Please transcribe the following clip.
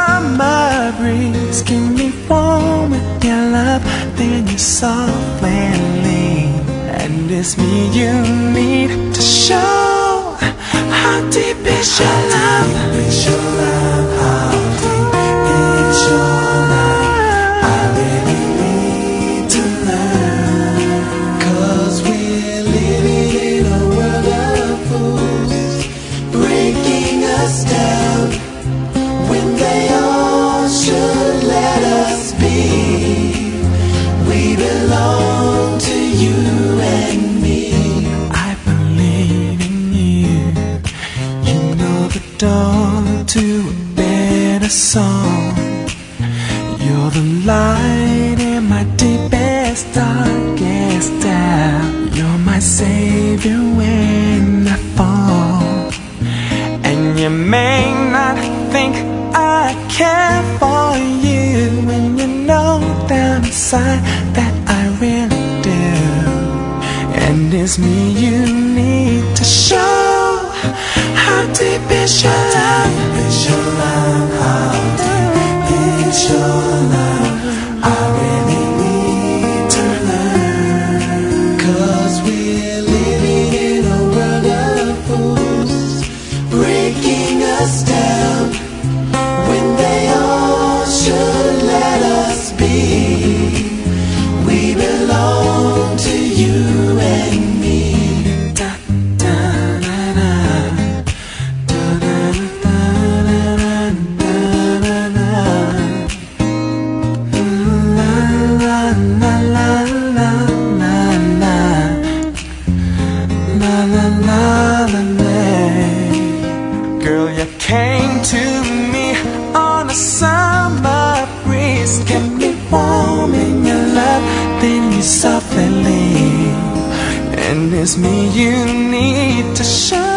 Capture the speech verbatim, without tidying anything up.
summer breeze, keep me warm with your love, then you softly lean. And it's me you need to show. How deep is your love? How deep is your love? How deep is your love? I really need to learn, 'cause we're living in a world of fools, breaking us down when they all should let us be. We belong to you and me. I believe in you. You know the door to a better song. You're the light in my deepest, darkest doubt. You're my savior when I fall. And you may not think I care for you, when you know down inside that I really do. And it's me you need to show. How deep is your love? How deep is your love? How deep is your love? I really need to learn, 'cause we're living in a world of fools, breaking us down when they all should let us be. We belong to you and me. Da, da, da, da. Da, da, da, da, da, da, da, da. La, la, la, la, la, la, la. La, la, la, la, la. Girl, you came to me on a summer breeze, kept me warm in your love, then you softly leave. And it's me you need to show.